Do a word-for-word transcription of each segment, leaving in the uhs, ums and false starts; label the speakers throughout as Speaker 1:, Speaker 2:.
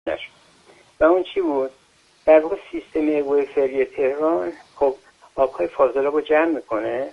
Speaker 1: نشد. و اون چی بود؟ در واقع سیستم اکویفری تهران خب آبهای فاضلاب رو جمع میکنه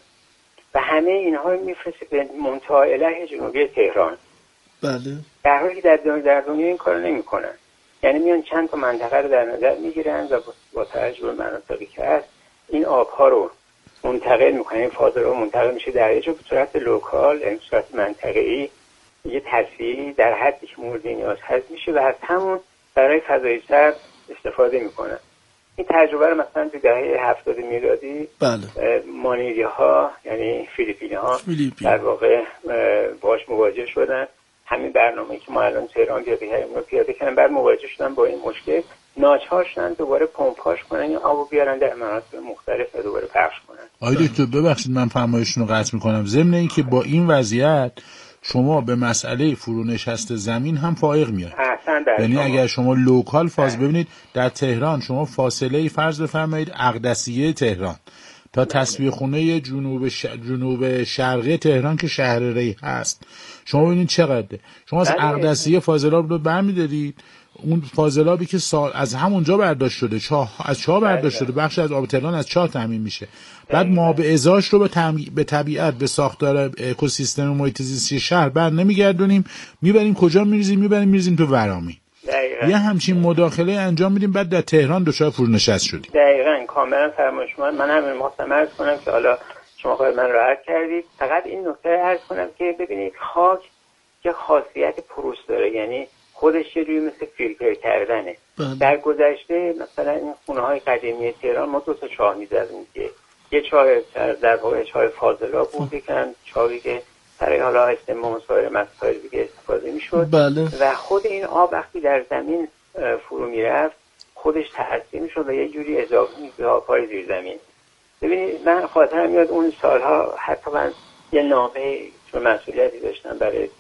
Speaker 1: و همه اینها رو میفرسته به منطقه علیه جنوبی تهران.
Speaker 2: بله.
Speaker 1: در حالی که در دنیا, در دنیا این کار نمیکنن. یعنی میان چند تا منطقه رو در نظر میگیرن و با توجه به مناطقی که هست این آبها رو منتقل میکنن. این فاضلاب منتقل میشه در یه جا به صورت لوکال، یعنی صورت منطقه‌ای، یه تصویری در حدی که مورد نیاز هست میشه و از همون برای فضای سرد استفاده میکنن. این تجربه رو مثلا تو دهه هفتاد میلادی
Speaker 2: بله.
Speaker 1: مانیلی ها یعنی فیلیپینی ها
Speaker 2: فیلیپین.
Speaker 1: در واقع باش مواجه شدن. همین برنامه‌ای که ما الان تهران پیاده کردیم رو پیاده کردن، بعد مواجه شدن با این مشکل، ناچار شدن دوباره پمپاژ کنن این آبو بیارن در مناطق مختلف و دوباره پخش کنن.
Speaker 3: آقای دکتر ببخشید من فرمایشتون رو قطع می‌کنم. ضمن اینکه با این وضعیت شما به مسئله فرونشست زمین هم فائق میاد. یعنی اگر شما لوکال فاز ببینید در تهران شما فاصله فرض بفرمایید اقدسیه تهران تا تصفیه خونه جنوب ش... جنوب شرقی تهران که شهر ری هست شما ببینید چقدره. شما از اقدسیه فاضلاب رو برمی‌دارید، اون فاضلابی که سال از همونجا برداشت شده، چاه از چاه برداشت شده، بخش از آب تهران از چاه تامین میشه، بعد ما به ازاش رو به, تم... به طبیعت به ساختار اکوسیستم محیط زیستی شهر بر نمیگردونیم، میبریم کجا میریزیم؟ میبریم میریزیم تو ورامی. یه همچین مداخله انجام میدیم، بعد در تهران دچار فرونشست شدیم.
Speaker 1: دقیقاً کاملا فرمایش شما. من همین مختصر عرض کنم که حالا شما خود من راحت کردید. فقط این نکته عرض کنم که ببینید خاک که خاصیت پروس داره، یعنی خودش یه جوری مثل فیلتر کردنه. بله. در گذشته مثلا این خونه‌های قدیمی تهران ما دو تا چاه می‌زدیم که یه چاه در واقع چاه فاضلاب بود، یکم چاهی که برای حالا استعمال و سایر مسائل دیگه استفاده می‌شد.
Speaker 2: بله.
Speaker 1: و خود این آب وقتی در زمین فرو میرفت خودش تأثیر می‌شد و یه جوری اضافه می‌شد به آب‌های زیر زمین. ببینید من خاطرم میاد اون سالها حتی من یه نامه چون مسئولیتی داشتم برای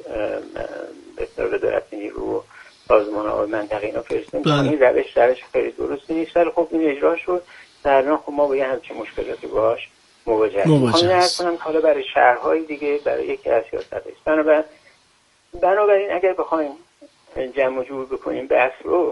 Speaker 1: به اصطلاح وزارت نیرو سازمان آب منطقه اینا فرستادیم. این روش روش خیلی درست نیست ولی خب این اجرا شد. در نهایت خب ما با یه همچین مشکلاتی باهاش مواجه هستیم. می‌خوام عرض کنم که حالا برای شهرهای دیگه برای یکی از سیاست‌ها بنابراین بنابراین اگر بخوایم جمع و جور بکنیم بحث رو،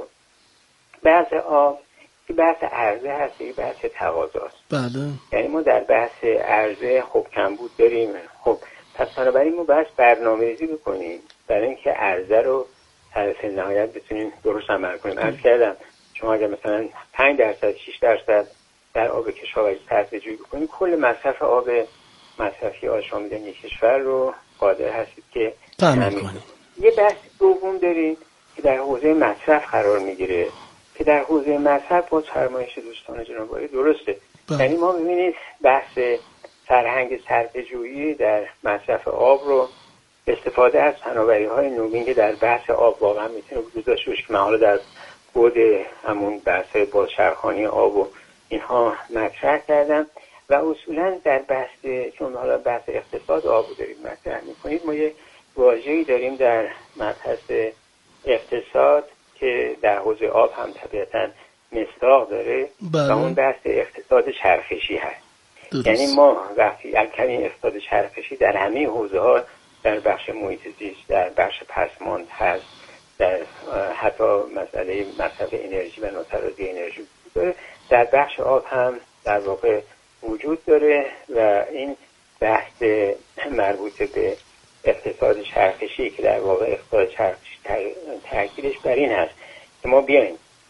Speaker 1: بحث آب که بحث عرضه هست، که بحث تقاضاست.
Speaker 2: بله.
Speaker 1: یعنی ما در بحث عرضه خب کمبود داریم. خب پس بنابراین ما باید برنامه‌ریزی بکنیم برای اینکه عرضه رو در نهایت بتونیم درست عمل کنیم. عرض کردم شما اگر مثلا پنج درصد شش درصد در آب کشاورزی صرفه‌جویی بکنید کل مصرف آب مصرفی آشامیدن یک کشور رو قادر هستید که
Speaker 2: تامین کنید.
Speaker 1: یه بحث دوم دارید که در حوزه مصرف قرار میگیره که در حوزه مصرف با فرمایش دوستان جناب عالی درسته. یعنی ما ببینید بحث فرهنگ صرفه‌جویی در مصرف آب رو استفاده از فناوری‌های نوین که در بحث آب واقعا میتونه وجود داشته باشه که من حالا در بود همون بحث بازچرخانی آب و اینها مطرح کردم و اصولا در بحث چون حالا بحث اقتصاد آب رو داریم مطرح میکنید ما یه واژه‌ای داریم در مبحث اقتصاد که در حوزه آب هم طبیعتاً مصداق داره و اون بحث اقتصاد چرخشی هست. درست. یعنی ما وقتی کمی اقتصاد چرخشی در همه حوزه ها در بخش محیط زیست، در بخش پسماند هست، در حتی مسئله مصرف انرژی و نوسازی انرژی داره، در بخش آب هم در واقع وجود داره و این بحث مربوط به اقتصاد چرخشی که در واقع اقتصاد چرخشی تأکیدش بر این هست که ما بیایم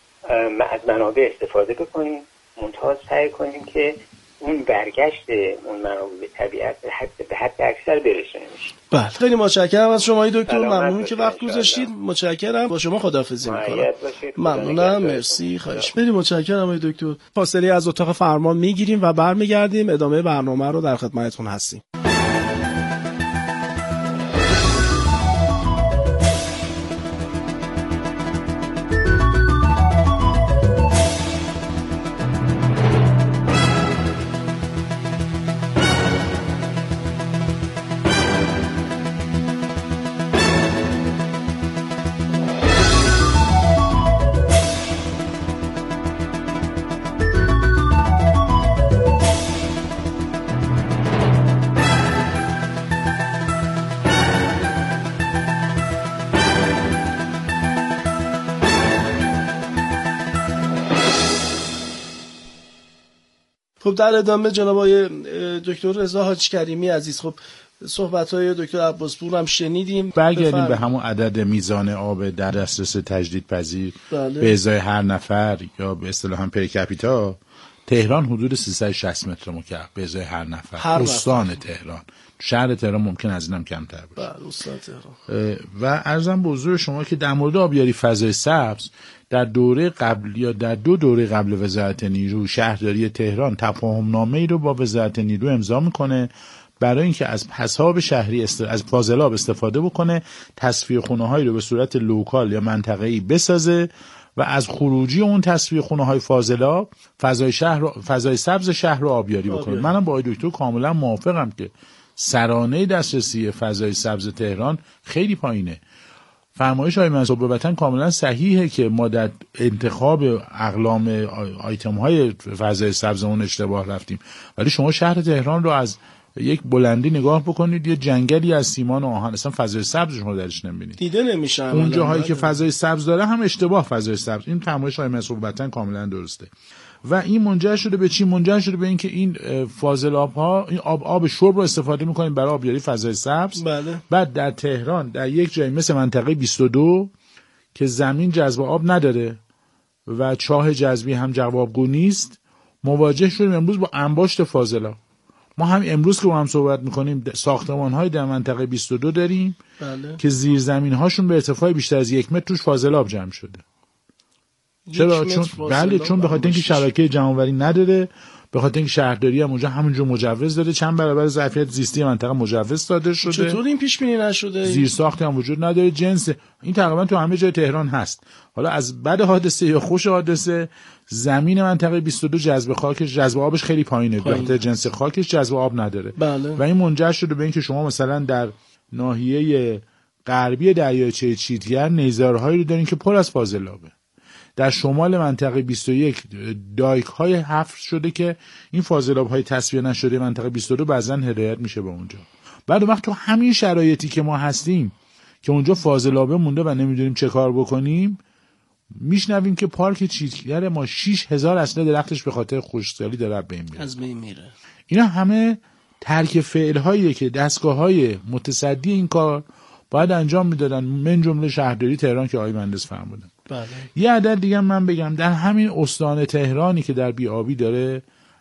Speaker 1: از منابع استفاده بکنیم منتها سعی کنیم که اون برگشت اون منابع به طبیعت به حد به حد اکثر برسونه میشه.
Speaker 2: بله خیلی متشکرم از شما دکتر، ممنونم که وقت گذاشتید. متشکرم، با شما خداحافظی می‌کنم. ممنونم، مرسی، خواهش. خیلی متشکرم دکتر. فاصله از اتاق فرمان میگیریم و برمیگردیم ادامه برنامه رو در خدمتتون هستیم. خب در ادامه جناب آقای دکتر رضا حاجی کریمی عزیز، خب صحبت‌های دکتر عباسپور هم شنیدیم.
Speaker 3: برگردیم به همون عدد میزان آب در دسترس تجدیدپذیر بله. به ازای هر نفر یا به اصطلاح هم پر کپیتا، تهران حدود سیصد و شصت متر مکعب به ازای هر نفر. هر استان نفر. تهران، شهر تهران ممکن از اینم کمتر باشه.
Speaker 2: بله استان تهران.
Speaker 3: و عرضم به حضور شما که در مورد آبیاری فضای سبز در دوره قبل یا در دو دوره قبل وزارت نیرو، شهرداری تهران تفاهم نامه‌ای رو با وزارت نیرو امضا میکنه برای اینکه از پساب شهری است... از فاضلاب استفاده بکنه، تصفیه خونه‌هایی رو به صورت لوکال یا منطقه‌ای بسازه و از خروجی اون تصفیه خونه‌های فاضلاب فضای شهر رو... فضای سبز شهر رو آبیاری بکنه. آبیاری. منم با آقای دکتر کاملا موافقم که سرانه دسترسی فضای سبز تهران خیلی پایینه. فرمایش های منصوب به وطن کاملا صحیحه که ما در انتخاب اقلام آیتم های فضای سبز اون اشتباه رفتیم، ولی شما شهر تهران رو از یک بلندی نگاه بکنید، یه جنگلی از سیمان و آهن، اصلا فضای سبز شما درش نمیبینید،
Speaker 2: دیده نمیشه.
Speaker 3: اون جاهایی که فضای سبز داره هم اشتباه فضای سبز. این فرمایش های منصوب به وطن کاملا درسته و این منجر شده به چی؟ منجر شده به اینکه این فاضلاب ها، این آب آب شرب رو استفاده می‌کنیم برای آبیاری فضای سبز.
Speaker 2: بله.
Speaker 3: بعد در تهران در یک جایی مثل منطقه بیست و دو که زمین جذب آب نداره و چاه جذبی هم جوابگو نیست، مواجه شدیم امروز با انباشت فاضلاب. ما هم امروز که با هم صحبت می‌کنیم ساختمان‌های در منطقه بیست و دو داریم بله. که زیرزمین‌هاشون به ارتفاع بیشتر از یک متر توش فاضلاب جمع شده. چرا؟ چون بله چون به خاطر اینکه شبکه جمع‌آوری نداره، به خاطر اینکه شهرداری هم اونجا همونجور مجوز داره، چند برابر ظرفیت زیستی منطقه مجوز صادر شده.
Speaker 2: چطور این پیش بینی نشده؟
Speaker 3: زیر ساختی هم وجود نداره، جنس این تقریبا تو همه جای تهران هست. حالا از بعد حادثه یا خوش حادثه زمین منطقه بیست و دو جذب خاکش جذب آبش خیلی پایینه، به خاطر جنس خاکش جذب آب نداره.
Speaker 2: بله.
Speaker 3: و این منجر شده به اینکه شما مثلا در ناحیه غربی دریاچه چیتگر نیزارهایی رو دارین که پر از فاضلابه. در شمال منطقه بیست و یک دایک های حفر شده که این فاضلاب های تصفیه نشده منطقه بیست و دو بعضن هدایت میشه به اونجا. بعد وقت تو همین شرایطی که ما هستیم که اونجا فاضلابه مونده و نمیدونیم چه کار بکنیم، میشنویم که پارک چیتگر ما شش هزار اصل درختش به خاطر خشکسالی داره بین میره.
Speaker 2: از بین میره.
Speaker 3: اینا همه ترک فعل هاییه که دستگاه های متصدی این کار باید انجام میدادن، من جمله شهرداری تهران که آقای مهندس فرمودن.
Speaker 2: بله.
Speaker 3: یه عدد دیگه من بگم، در همین استان تهرانی که در بی‌آبی داره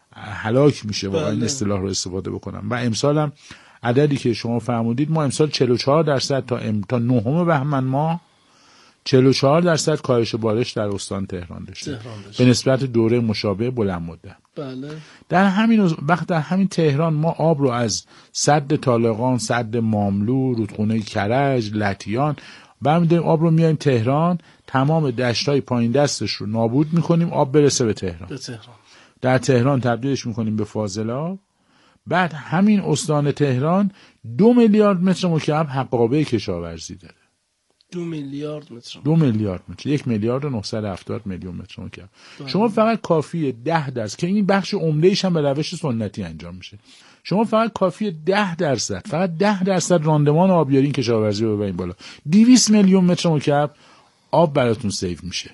Speaker 3: هلاک میشه، واقعا این اصطلاح رو استفاده بکنم، و امسال هم عددی که شما فرمودید، ما امسال چهل و چهار درصد تا ام تا نهم بهمن ماه چهل و چهار درصد کاهش بارش در استان تهران داشته به نسبت دوره مشابه بلند مدت.
Speaker 2: بله.
Speaker 3: در همین وقت در همین تهران ما آب رو از سد طالقان، سد ماملو، رودخونه کرج، لطیان برمی‌داریم، آب رو میایم تهران، تمام دشت‌های پایین دستش رو نابود می‌کنیم، آب برسه به تهران.
Speaker 2: به تهران.
Speaker 3: در تهران تبدیلش می‌کنیم به فاضلاب. بعد همین استان تهران دو میلیارد متر مکعب حقابه کشاورزی داره.
Speaker 2: دو میلیارد متر.
Speaker 3: دو میلیارد متر. یک میلیارد و نهصد و هفتاد میلیون متر مکعب. شما فقط کافیه ده درصد که این بخش عمده‌ایش هم به روش سنتی انجام میشه. شما فقط کافیه ده درصد، فقط ده درصد راندمان آبیاری این کشاورزی رو ببرین بالا. دویست میلیون متر مکعب آب براتون سیو میشه.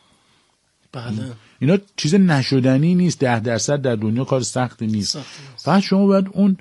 Speaker 2: بله.
Speaker 3: اینا چیز نشدنی نیست. ده درصد در دنیا کار سختی نیست. فقط شما باید اون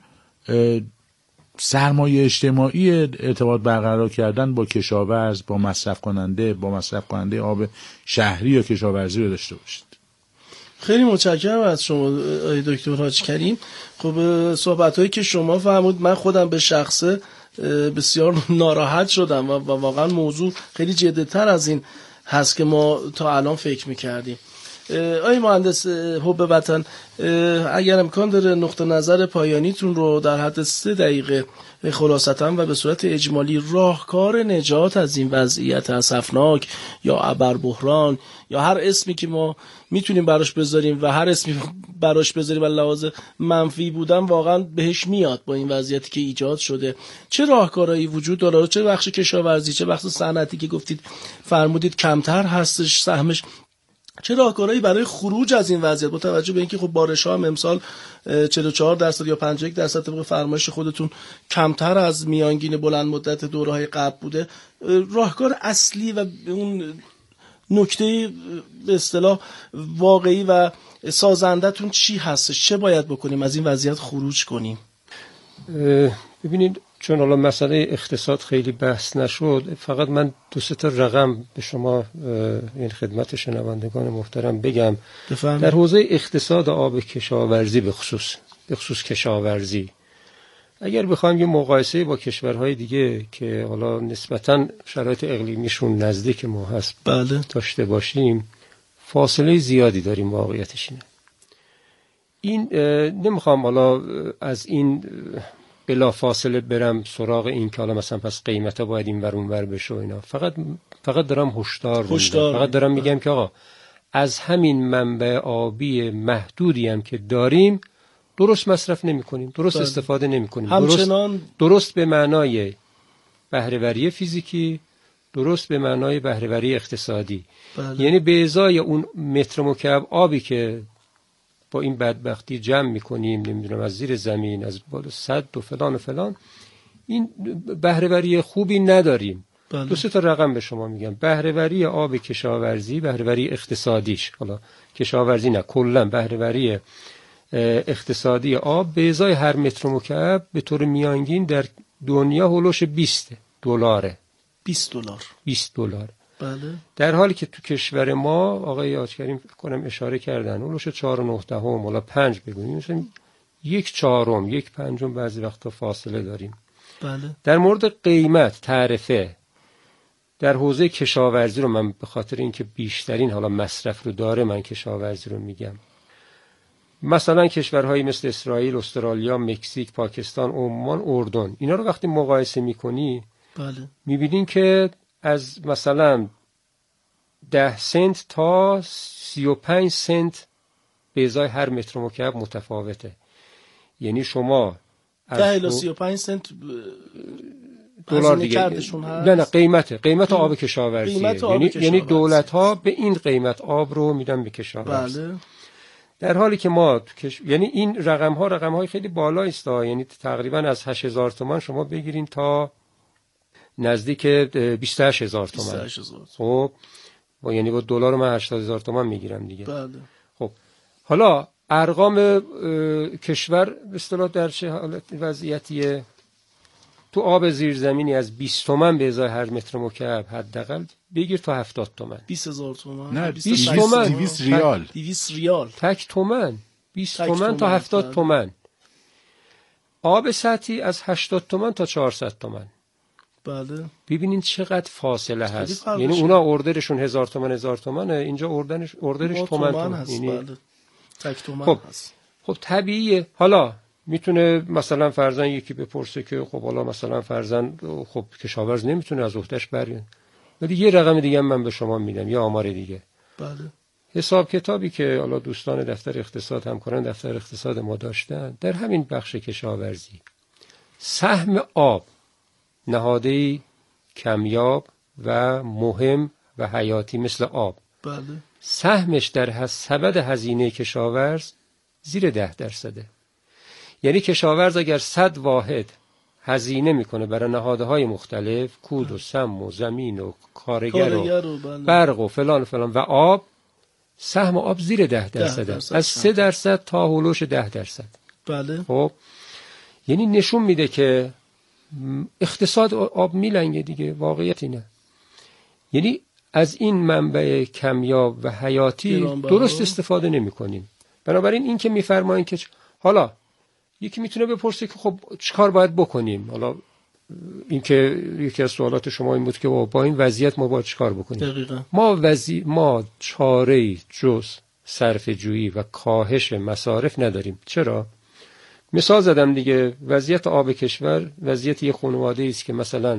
Speaker 3: سرمایه اجتماعی ارتباط برقرار کردن با کشاورز، با مصرف کننده، با مصرف کننده آب شهری یا کشاورزی رو داشته باشید.
Speaker 2: خیلی متشکرم از شما آقای دکتر حاجی کریم. خب صحبت‌هایی که شما فرمود من خودم به شخصه بسیار ناراحت شدم و واقعا موضوع خیلی جدی‌تر از این هست که ما تا الان فکر می‌کردیم. آقای مهندس حب وطن، اگر امکان داره نقطه نظر پایانیتون رو در حد سه دقیقه خلاصتاً و به صورت اجمالی راهکار نجات از این وضعیت اسفناک یا ابربحران یا هر اسمی که ما میتونیم براش بذاریم و هر اسمی براش بذاریم و لحاظ منفی بودن واقعا بهش میاد با این وضعیتی که ایجاد شده، چه راهکارهایی وجود داره؟ چه بخش کشاورزی، چه بخش صنعتی که گفتید فرمودید کمتر هستش سهمش، چه راهکارهایی برای خروج از این وضعیت با توجه به اینکه خب بارش‌ها هم امسال چهل و چهار درصد یا پنجاه و یک درصد طبق فرمایش خودتون کمتر از میانگین بلند مدت دوره‌های قبل بوده، راهکار اصلی و اون نکته به اصطلاح واقعی و سازندتون چی هستش؟ چه باید بکنیم از این وضعیت خروج کنیم؟
Speaker 4: ببینید چون حالا مسئله اقتصاد خیلی بحث نشد، فقط من دو سه تا رقم به شما این خدمت شنوندگان محترم بگم. بفهم. در حوزه اقتصاد آب کشاورزی به خصوص به خصوص کشاورزی اگر بخوایم یه مقایسه با کشورهای دیگه که حالا نسبتاً شرایط اقلیمیشون نزدیک ما هست
Speaker 2: بله.
Speaker 4: داشته باشیم، فاصله زیادی داریم. واقعیتش اینه. این نمیخوام حالا از این بلا فاصله برم سراغ این که حالا مثلا پس قیمتا باید این ور اون ور بشه و اینا. فقط فقط دارم هشدار میدم. فقط دارم میگم که آقا از همین منبع آبی محدودی هم که داریم درست مصرف نمی کنیم، درست بله. استفاده نمی کنیم.
Speaker 2: همچنان
Speaker 4: درست, درست به معنای بهره‌وری فیزیکی، درست به معنای بهره‌وری اقتصادی. بله. یعنی به ازای اون متر مکعب آبی که با این بدبختی جمع میکنیم، نمیدونم از زیر زمین، از بالا سد و فلان و فلان، این بهره‌وری خوبی نداریم. بله. دو سه تا رقم به شما میگم. بهره‌وری آب کشاورزی، بهره‌وری اقتصادیش، حالا کشاورزی نه، کلا بهره‌وری اقتصادی آب به ازای هر متر مکعب به طور میانگین در دنیا هولوش بیست دلاره.
Speaker 2: بیست دلار.
Speaker 4: بیست دلار.
Speaker 2: بله.
Speaker 4: در حالی که تو کشور ما آقای آجکریم فکر کنم اشاره کردن هولوش چهار و نه دهم، حالا پنج بگوییم، مثلا یک چهارم، یک پنجم بعضی وقتا فاصله داریم.
Speaker 2: بله.
Speaker 4: در مورد قیمت، تعرفه در حوزه کشاورزی رو من به خاطر اینکه بیشترین حالا مصرف رو داره من کشاورزی رو میگم. مثلا کشورهایی مثل اسرائیل، استرالیا، مکزیک، پاکستان، عمان، اردن، اینا رو وقتی مقایسه میکنی
Speaker 2: بله.
Speaker 4: میبینین که از مثلا ده سنت تا سی و پنج سنت به ازای هر متر مکعب متفاوته. یعنی شما
Speaker 2: ده الی سی و پنج سنت
Speaker 4: دلار دیگه نه نه قیمته قیمت آب کشاورزی، یعنی یعنی دولت ها به این قیمت آب رو میدن به کشاورز.
Speaker 2: بله.
Speaker 4: در حالی که ما کش... یعنی این رقم ها رقم های خیلی بالایی است، یعنی تقریبا از هشت هزار تومان شما بگیرین تا نزدیک بیست و هشت هزار تومان. خب با یعنی با دلار من هشتاد هزار تومان میگیرم دیگه.
Speaker 2: بله.
Speaker 4: خب حالا ارقام کشور به اصطلاح در چه حالت وضعیتیه؟ تو آب زیرزمینی از بیست تومن به ازای هر متر مکعب حداقل بگیر تا هفتاد تومن.
Speaker 2: بیست هزار تومان.
Speaker 3: نه بیست تومن. دویست ریال.
Speaker 2: دویست ریال.
Speaker 4: تک تومن. بیست تومن تا هفتاد تومن. آب سطحی از هشتاد تومن تا چهارصد تومن.
Speaker 2: بله.
Speaker 4: ببینین چقدر فاصله هست. یعنی اونا اوردرشون هزار تومن هزار تومنه، اینجا اوردرش اوردرش تومن تومن
Speaker 2: هست.
Speaker 4: یعنی
Speaker 2: بله. تک تومن
Speaker 4: خب.
Speaker 2: هست.
Speaker 4: خب طبیعیه. حالا میتونه مثلا فرضاً یکی بپرسه که خب حالا مثلا فرضاً خب کشاورز نمیتونه از عهدهش بره. ولی یه رقم دیگه من به شما میدم، یه آمار دیگه.
Speaker 2: بله.
Speaker 4: حساب کتابی که حالا دوستان دفتر اقتصاد، همکاران دفتر اقتصاد ما داشتن در همین بخش کشاورزی، سهم آب نهاده‌ای کمیاب و مهم و حیاتی مثل آب،
Speaker 2: بله.
Speaker 4: سهمش در سبد هزینه کشاورز زیر ده درصده. یعنی کشاورز اگر صد واحد هزینه میکنه برای نهادهای مختلف، کود و سم و زمین و کارگر و برق و فلان و فلان و آب، سهم آب زیر ده درصده، از سه درصد تا هولوش ده درصد.
Speaker 2: بله.
Speaker 4: خب یعنی نشون میده که اقتصاد آب میلنگه دیگه. واقعیت اینه. یعنی از این منبع کمیاب و حیاتی درست استفاده نمی کنیم. بنابراین این که میفرمایین که حالا یکی میتونه بپرسه که خب چیکار باید بکنیم؟ حالا این که یکی از سوالات شما این بود که با این وضعیت ما باید چیکار بکنیم؟
Speaker 2: دقیقاً.
Speaker 4: ما وضعی ما چاره‌ای جز صرفه‌جویی و کاهش مصارف نداریم. چرا؟ مثال زدم دیگه. وضعیت آب کشور وضعیت یه خانواده است که مثلا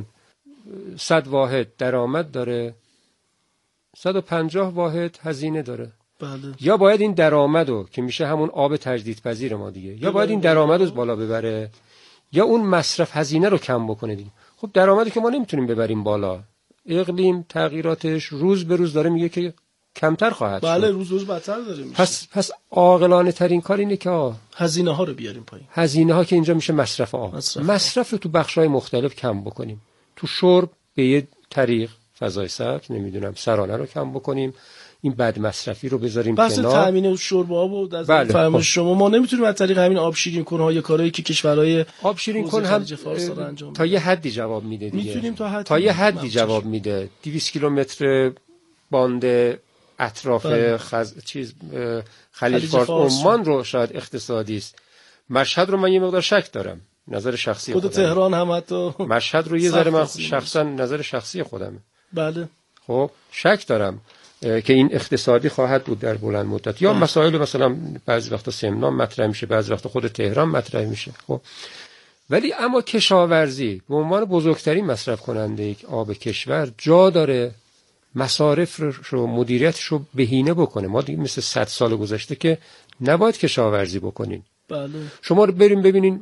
Speaker 4: صد واحد درآمد داره، صد و پنجاه واحد هزینه داره.
Speaker 2: بله.
Speaker 4: یا باید این درآمدو که میشه همون آب تجدیدپذیر ما دیگه، یا باید این درآمدو بالا ببره یا اون مصرف هزینه رو کم بکنه دیگه. خب درآمدی که ما نمیتونیم ببریم بالا، اقلیم تغییراتش روز به روز داره میگه که کمتر خواهد شد.
Speaker 2: بله روز روز بدتر داره میشه.
Speaker 4: پس پس عاقلانه ترین کار اینه که
Speaker 2: هزینه ها رو بیاریم پایین.
Speaker 4: هزینه ها که اینجا میشه مصرف آب. مصرف, مصرف رو تو بخش‌های مختلف کم بکنیم. تو شرب به یه طریق، فضای سبز، نمیدونم سرانه رو کم بکنیم، این بد مصرفی رو بذاریم
Speaker 2: کنار. بحث تامین شرب آب و از
Speaker 4: بله.
Speaker 2: فرمایش شما ما نمیتونیم از طریق همین آب شیرین کن ها یا کارهایی که کشورهای
Speaker 4: آب شیرین کن هم تا یه حدی جواب میده دیگه.
Speaker 2: میتونیم تا حدی
Speaker 4: تا یه حدی جواب میده. دویست کیلومتر باند اطراف بله. خز... چیز خلیج فارس عمان رو شاید اقتصادی است. مشهد رو من یه مقدار شک دارم، نظر شخصی خودم.
Speaker 2: خود تهران هم حتی
Speaker 4: مشهد رو یه ذره من شخصا نظر شخصی خودمه.
Speaker 2: بله.
Speaker 4: خب شک دارم که این اقتصادی خواهد بود در بلند مدت. یا مسائل مثلا بعضی وقتا سمنان مطرح میشه، بعضی وقتا خود تهران مطرح میشه. خب ولی اما کشاورزی به عنوان بزرگترین مصرف کننده یک آب کشور جا داره مصارف رو مدیریتش رو بهینه بکنه. ما دیگه مثل صد سال گذشته که نباید کشاورزی بکنین.
Speaker 2: بله.
Speaker 4: شما رو بریم ببینین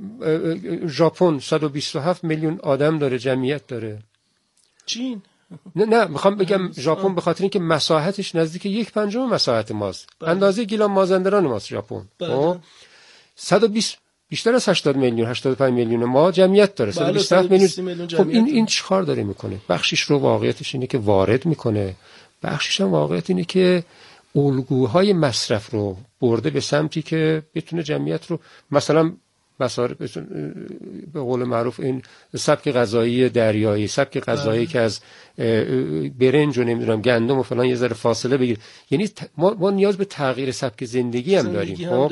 Speaker 4: ژاپن صد و بیست و هفت میلیون آدم داره، جمعیت داره.
Speaker 2: چین
Speaker 4: نه نه میخوام بگم ژاپن به خاطر اینکه مساحتش نزدیک یک پنجم مساحت ماست. بله. اندازه گیلان مازندران ماست ژاپن.
Speaker 2: بله.
Speaker 4: صد و بیست بیشتر از هشتاد میلیون هشتاد و پنج میلیون ما جمعیت داره.
Speaker 2: بله.
Speaker 4: صد و بیست میلیون. خب این این چیکار داره میکنه؟ بخشش رو واقعیتش اینه که وارد میکنه، بخشش هم واقعیت اینه که الگوهای مصرف رو برده به سمتی که بتونه جمعیت رو مثلا مصارف به قول معروف این سبک غذایی دریایی، سبک غذایی که از برنج و نمیدونم گندم و فلان یه ذره فاصله بگیر. یعنی ما, ما نیاز به تغییر سبک زندگی هم داریم. خب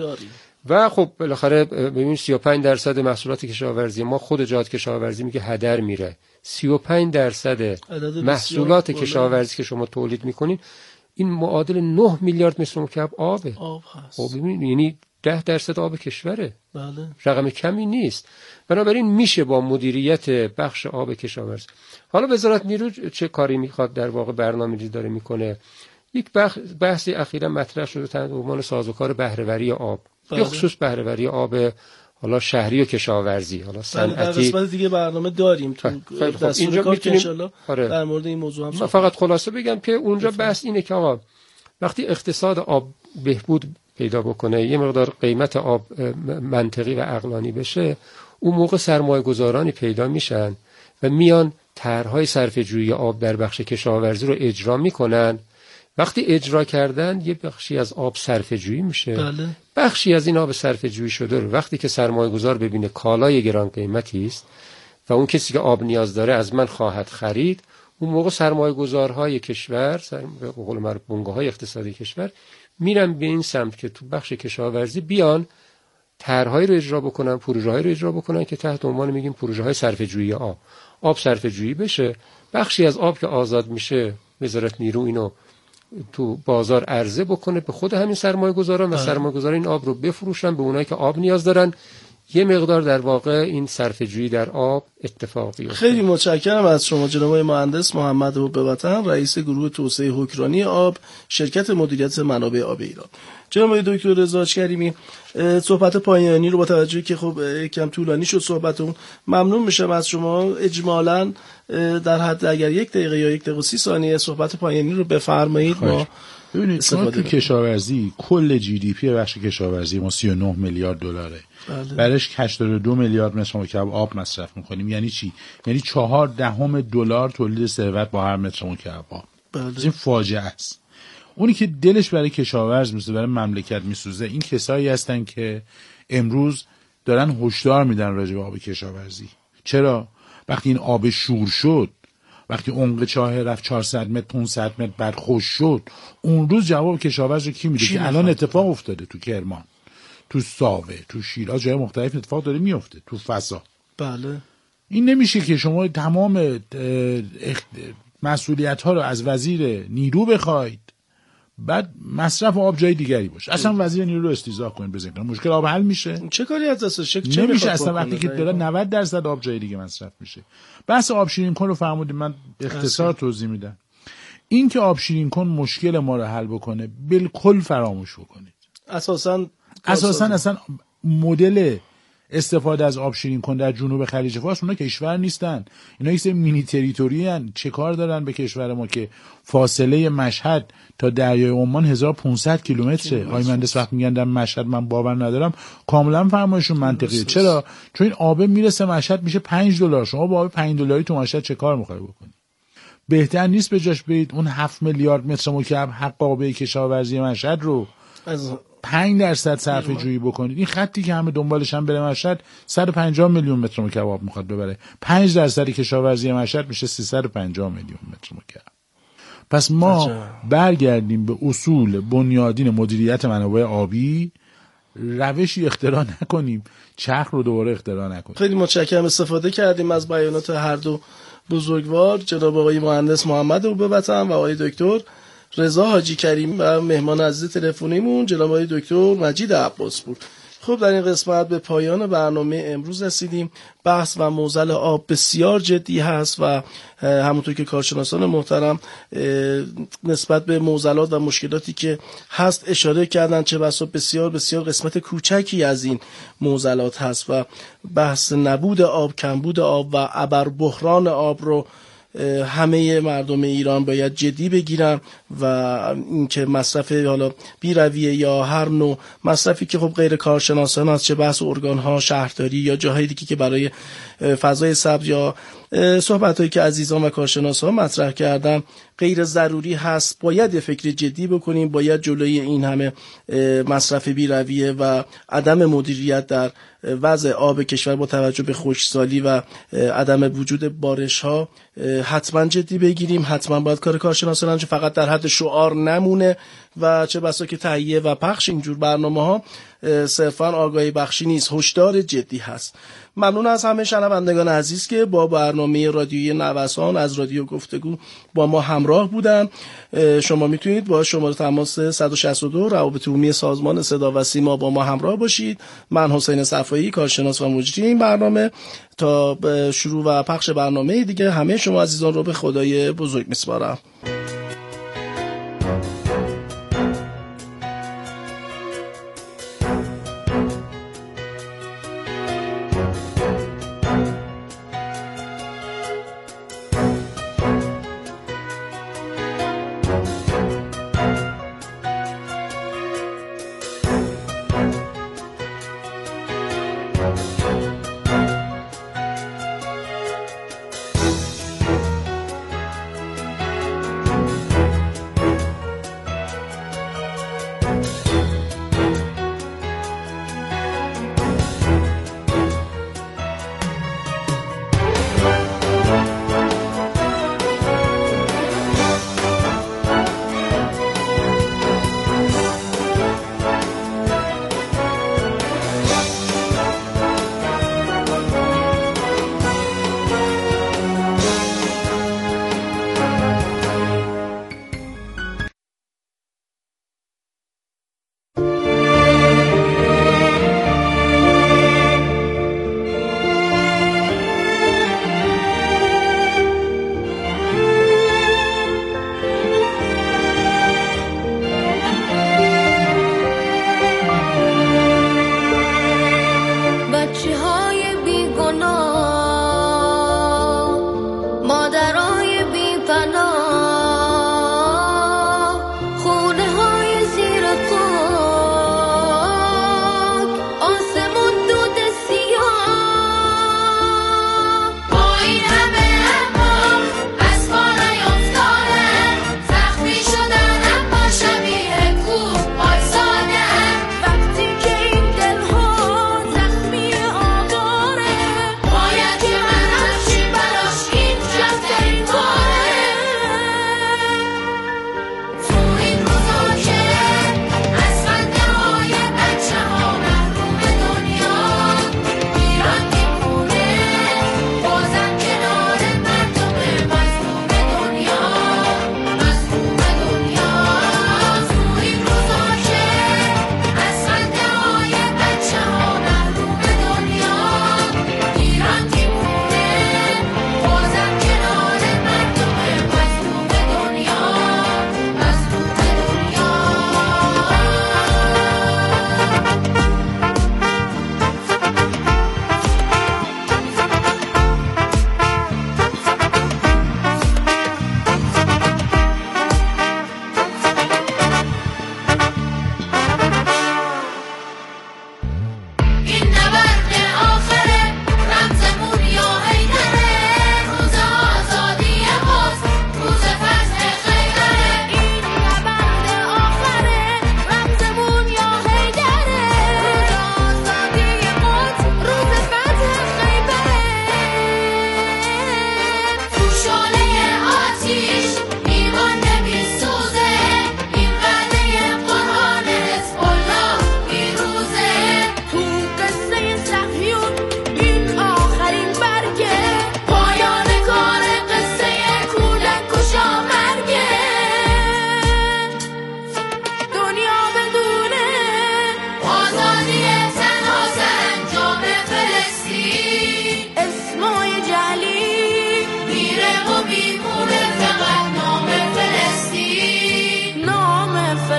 Speaker 4: و خب بالاخره ببین سی و پنج درصد محصولات کشاورزی ما خود جهاد کشاورزی میگه هدر میره. سی و پنج درصد محصولات کشاورزی که شما تولید میکنین این معادل نه میلیارد متر مکعب آبه.
Speaker 2: آب هست.
Speaker 4: خب ببین یعنی ده درصد آب کشوره.
Speaker 2: بله.
Speaker 4: رقم کمی نیست. بنابراین میشه با مدیریت بخش آب کشاورزی. حالا وزارت نیرو چه کاری میخواد در واقع برنامه‌ریزی داره میکنه؟ یک بخش بحثی اخیراً مطرح شده تحت عنوان سازوکار بهره‌وری آب. به بله. خصوص بهره‌وری آب حالا شهری و کشاورزی، حالا صنعتی.
Speaker 2: در قسمت دیگه برنامه داریم تو
Speaker 4: خب. اینجا میتونیم
Speaker 2: آره. در مورد این موضوع هم
Speaker 4: من فقط خلاصه بگم که اونجا بفهم. بحث اینه که آقا وقتی اقتصاد آب بهبود پیدا بکنه، یه مقدار قیمت آب منطقی و عقلانی بشه، اون موقع سرمایه‌گذارانی پیدا میشن و میان طرح‌های صرفه‌جویی آب در بخش کشاورزی رو اجرا میکنن. وقتی اجرا کردن یه بخشی از آب صرفه‌جویی میشه.
Speaker 2: بله.
Speaker 4: بخشی از این آب صرفه‌جویی شده رو وقتی که سرمایه‌گذار ببینه کالای گران قیمتی است و اون کسی که آب نیاز داره از من خواهد خرید، اون موقع سرمایه‌گذارهای کشور، سر... به قول معروف بنگاه‌های اقتصادی کشور میرن به این سمت که تو بخش کشاورزی بیان طرح‌هایی رو اجرا بکنن، پروژه‌هایی رو اجرا بکنن که تحت عنوان میگیم پروژه‌های صرفه‌جویی آب. آب صرفه‌جویی بشه، بخشی از آب که آزاد میشه وزارت نیرو اینو تو بازار عرضه بکنه به خود همین سرمایه‌گذاران و سرمایه‌گذاران این آب رو بفروشن به اونایی که آب نیاز دارن. یه مقدار در واقع این صرفه‌جویی در آب اتفاق بیفته.
Speaker 2: خیلی متشکرم از شما جناب مهندس محمد حب‌وطن، رئیس گروه توسعه حکرانی آب، شرکت مدیریت منابع آب ایران. جناب دکتر رضا کریمی، صحبت پایانی رو با توجه که خب کم طولانی شد صحبتون، ممنون میشم از شما اجمالاً در حد اگر یک دقیقه یا یک دقیقه و سی ثانیه صحبت پایانی رو بفرمایید. ما
Speaker 3: ببینید ما تو کشاورزی کل جی دی پی بخش کشاورزی ما سی و نه میلیارد دلاره.
Speaker 2: بله.
Speaker 3: برش هشتاد و دو میلیارد متر مکعب آب مصرف میکنیم. یعنی چی؟ یعنی چهار دهم دلار تولید ثروت با هر متر مکعب آب.
Speaker 2: بله.
Speaker 3: این فاجعه است. اونی که دلش برای کشاورز میسوزه، برای مملکت میسوزه، این کسایی هستن که امروز دارن هشدار میدن راجع به آب کشاورزی. چرا؟ وقتی این آب شور شد، وقتی عمق چاه رفت چهارصد متر پانصد متر بعد خوش شد، اون روز جواب کشاورز رو کی میده؟ که الان اتفاق افتاده تو کرمان، تو ساوه، تو شیراز، جای مختلف اتفاق داره میفته، تو فسا.
Speaker 2: بله.
Speaker 3: این نمیشه که شما تمام مسئولیت ها رو از وزیر نیرو بخواید بعد مصرف آب جای دیگری باشه. اصلا وزیر نیرو رو استیضاح کنید بزنید مشکل آب حل میشه.
Speaker 2: چه کاری از دستش چه
Speaker 3: نمیشه اصلا وقتی که داره نود درصد آب جای دیگه مصرف میشه. بحث آب شیرین کن رو فرمودید، من اختصار توضیح میدم. این که آب شیرین کن مشکل ما رو حل بکنه بالکل فراموش بکنید.
Speaker 2: اساسا
Speaker 3: اساسا اصلا مدل استفاده از آب شیرین کن در جنوب خلیج فارس اونا کشور نیستن، اینا یه سری مینی تریتوری ان. چه کار دارن به کشور ما که فاصله مشهد تا دریای عمان هزار و پانصد کیلومتره؟ آقای مهندس وقت میگن در مشهد من باور ندارم، کاملا فرمایشون منطقیه. چرا؟ چون این آب میرسه مشهد میشه پنج دلار. شما با آب پنج دلاری تو مشهد چه کار میخوای بکنی؟ بهتر نیست به جاش برید اون هفت میلیارد متر مکعب حق آبه کشاورزی مشهد رو از پنج درصد صرفه جویی بکنید؟ این خطی که همه دنبالش هم بره مشهد صد و پنجاه میلیون متر مکعب آب میخواد ببره، پنج درصد کشاورزی مشهد میشه سیصد و پنجاه میلیون متر مکعب. پس ما عجب. برگردیم به اصول بنیادین مدیریت منابع آبی، روشی اختراع نکنیم، چرخ رو دوباره اختراع نکنیم.
Speaker 2: خیلی متشکرم، استفاده کردیم از بیانات هر دو بزرگوار، جناب آقای مهندس محمد اوبه‌وطن و آقای دکتر رضا حاجی کریم و مهمان عزیز تلفنیمون جناب آقای دکتر مجید عباس بود. خب در این قسمت به پایان برنامه امروز رسیدیم. بحث و معضل آب بسیار جدی هست و همونطور که کارشناسان محترم نسبت به معضلات و مشکلاتی که هست اشاره کردن، چه بسا بسیار بسیار قسمت کوچکی از این معضلات هست و بحث نبود آب، کمبود آب و ابر بحران آب رو همه مردم ایران باید جدی بگیرن و اینکه مصرف حالا بی‌رویه یا هر نوع مصرفی که خب غیر کارشناسان هست، چه بحث ارگان‌ها شهرداری یا جاهای دیگه که برای فضای سبز یا صحبت‌هایی که عزیزان و کارشناسان مطرح کردن غیر ضروری هست، باید فکر جدی بکنیم. باید جلوی این همه مصرف بی‌رویه و عدم مدیریت در وضع آب کشور با توجه به خشکسالی و عدم وجود بارش‌ها حتما جدی بگیریم. حتما باید کار کارشناسان انجام، فقط در حد شعار نمونه و چه بسا که تهیه و پخش اینجور برنامه‌ها صرفاً آگاهی بخشی نیست، هشدار جدی هست. ممنون از همه شنوندگان عزیز که با برنامه رادیویی نوسان از رادیو گفتگو با ما همراه بودن. شما میتونید با شماره تماس صد و شصت و دو روابط عمومی سازمان صدا و سیما با ما همراه باشید. من حسین صفایی، کارشناس و مجری این برنامه، تا شروع و پخش برنامه دیگه همه شما عزیزان رو به خدای بزرگ میسپارم.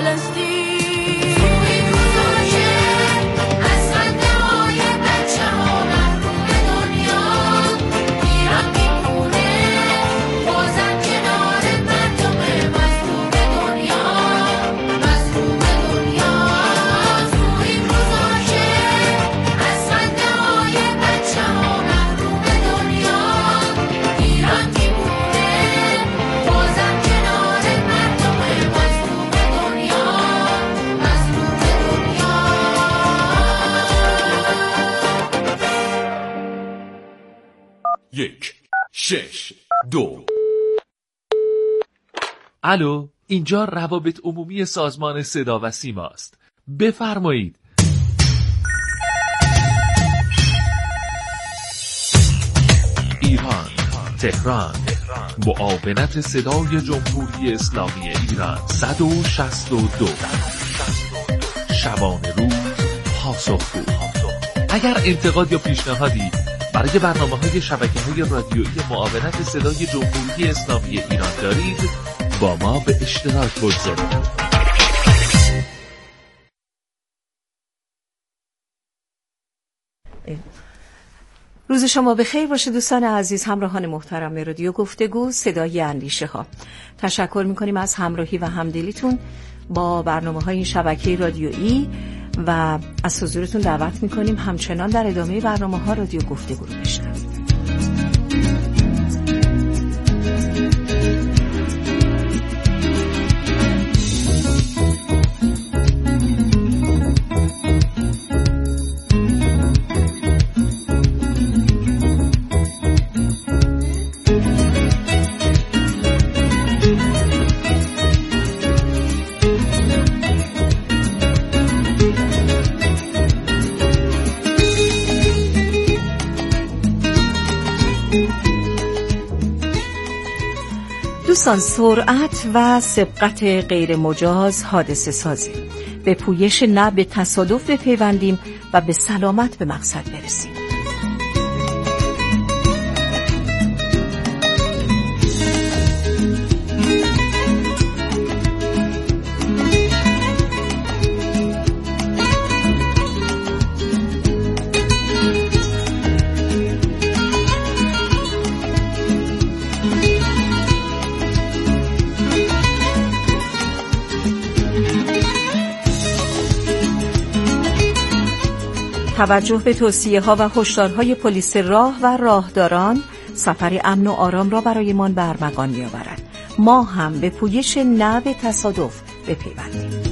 Speaker 5: یک شش دو.
Speaker 6: الو، اینجا روابط عمومی سازمان صدا و سیما است. بفرمایید. ایران، تهران، معاونت صدای جمهوری اسلامی ایران صد و شصت و دو. شبانه روز پاسخگو. اگر انتقاد یا پیشنهادی برای برنامه‌های شبکه‌های رادیویی معاونت صدای جمهوری اسلامی ایران دارید، با ما به اشتراک بگذارید.
Speaker 7: روز شما بخیر باشه دوستان عزیز، همراهان محترم رادیو گفتگو صدای اندیشه ها. تشکر می‌کنیم از همراهی و همدلیتون با برنامه‌های این شبکه رادیویی و از حضورتون دعوت میکنیم همچنان در ادامه برنامه ها رادیو گفتگو رو بشنوید. دوستان، سرعت و سبقت غیر مجاز حادثه سازی. به پویش نه به تصادف بپیوندیم و به سلامت به مقصد برسیم. توجه به توصیه‌ها و هشدارهای پلیس راه و راهداران سفر امن و آرام را برایمان به ارمغان می‌آورد. ما هم به پویش نه به تصادف بپیوندیم.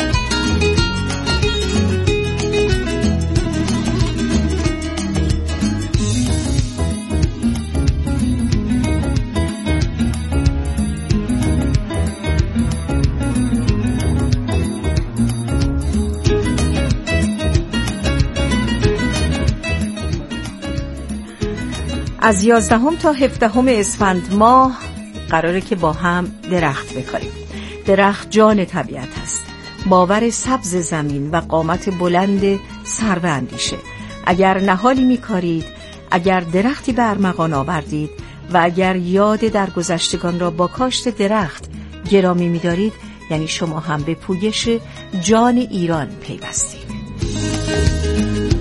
Speaker 7: از یازدهم تا هفدهم اسفند ماه قراره که با هم درخت بکاریم. درخت جان طبیعت است، باور سبز زمین و قامت بلند سرو اندیشه. اگر نهالی میکارید، اگر درختی به ارمغان آوردید و اگر یاد درگذشتگان را با کاشت درخت گرامی می‌دارید، یعنی شما هم به پویش جان ایران پیوستید.